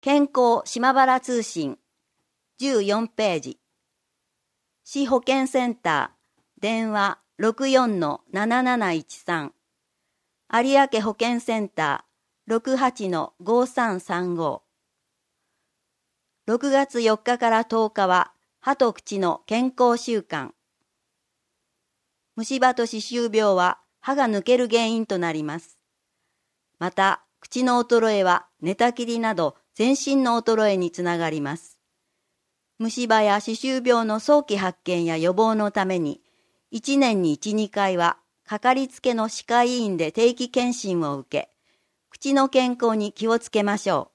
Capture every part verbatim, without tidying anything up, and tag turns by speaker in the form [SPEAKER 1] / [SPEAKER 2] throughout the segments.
[SPEAKER 1] 健康島原通信じゅうよんページ。市保健センター電話 ろくよんのなななないちさん 有明保健センター ろくはちのごさんさんご。ろくがつよっかからとおかは歯と口の健康週間。虫歯と歯周病は歯が抜ける原因となります。また、口の衰えは寝たきりなど全身の衰えにつながります。虫歯や歯周病の早期発見や予防のために、いちねんにいち、にかいはかかりつけの歯科医院で定期検診を受け、口の健康に気をつけましょう。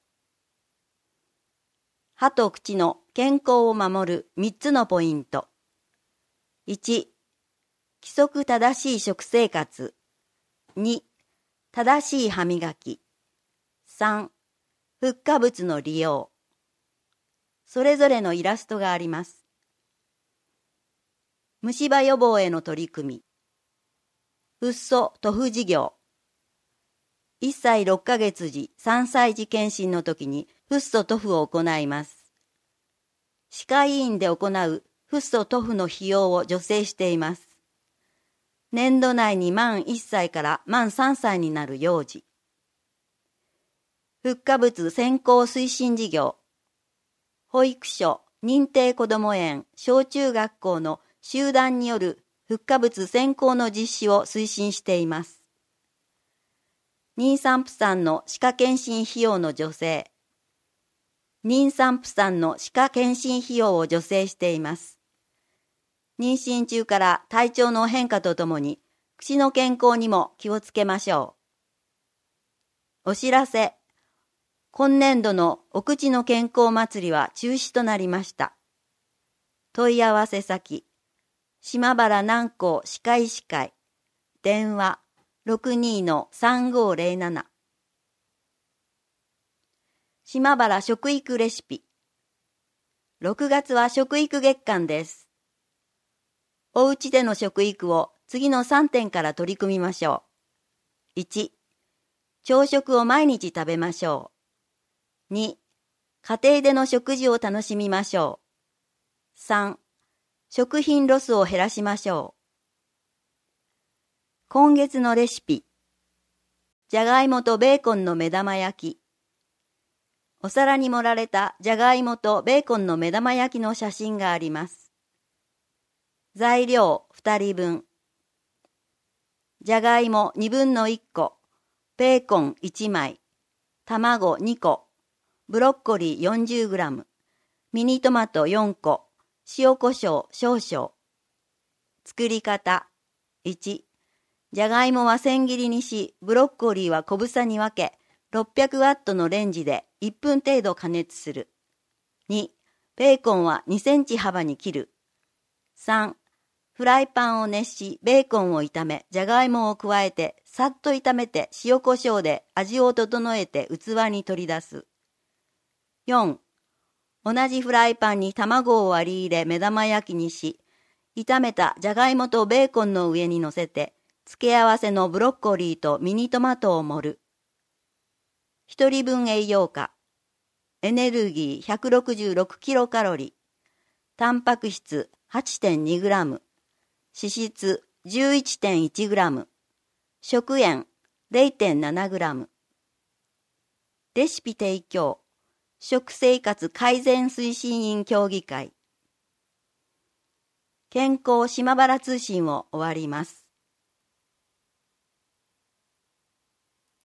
[SPEAKER 1] 歯と口の健康を守るみっつのポイント。いち、規則正しい食生活。に、正しい歯磨き。さん、フッ化物の利用。それぞれのイラストがあります。虫歯予防への取り組み。フッ素塗布事業。いっさいろっかげつ時、さんさい児検診の時にフッ素塗布を行います。歯科医院で行うフッ素塗布の費用を助成しています。年度内に満いっさいから満さんさいになる幼児。フッ化物先行推進事業。保育所、認定こども園、小中学校の集団によるフッ化物先行の実施を推進しています。妊産婦さんの歯科検診費用の助成。妊産婦さんの歯科検診費用を助成しています。妊娠中から体調の変化とともに、口の健康にも気をつけましょう。お知らせ。今年度のお口の健康祭りは中止となりました。問い合わせ先。島原南高歯科医師会。電話 ろくにのさんごーぜろなな。島原食育レシピ。ろくがつは食育月間です。おうちでの食育を次のさんてんから取り組みましょう。いち、朝食を毎日食べましょう。に、家庭での食事を楽しみましょう。さん、食品ロスを減らしましょう。今月のレシピ。じゃがいもとベーコンの目玉焼き。お皿に盛られたじゃがいもとベーコンの目玉焼きの写真があります。材料ふたりぶん。じゃがいもにぶんのいっこ、ベーコンいちまい、卵にこ、ブロッコリー よんじゅうグラム、ミニトマトよんこ、塩コショウ少々。作り方。いち、じゃがいもは千切りにし、ブロッコリーは小房に分け、ろっぴゃくワットのレンジでいっぷん程度加熱する。に、ベーコンはにセンチ幅に切る。さん、フライパンを熱し、ベーコンを炒め、じゃがいもを加えて、さっと炒めて塩コショウで味を整えて器に取り出す。よん、同じフライパンに卵を割り入れ目玉焼きにし、炒めたじゃがいもとベーコンの上に乗せて、付け合わせのブロッコリーとミニトマトを盛る。ひとりぶん栄養価。エネルギー ひゃくろくじゅうろくキロカロリー。タンパク質 はちてんにグラム。脂質 じゅういってんいちグラム。食塩 れいてんななグラム。レシピ提供。食生活改善推進員協議会。健康島原通信を終わります。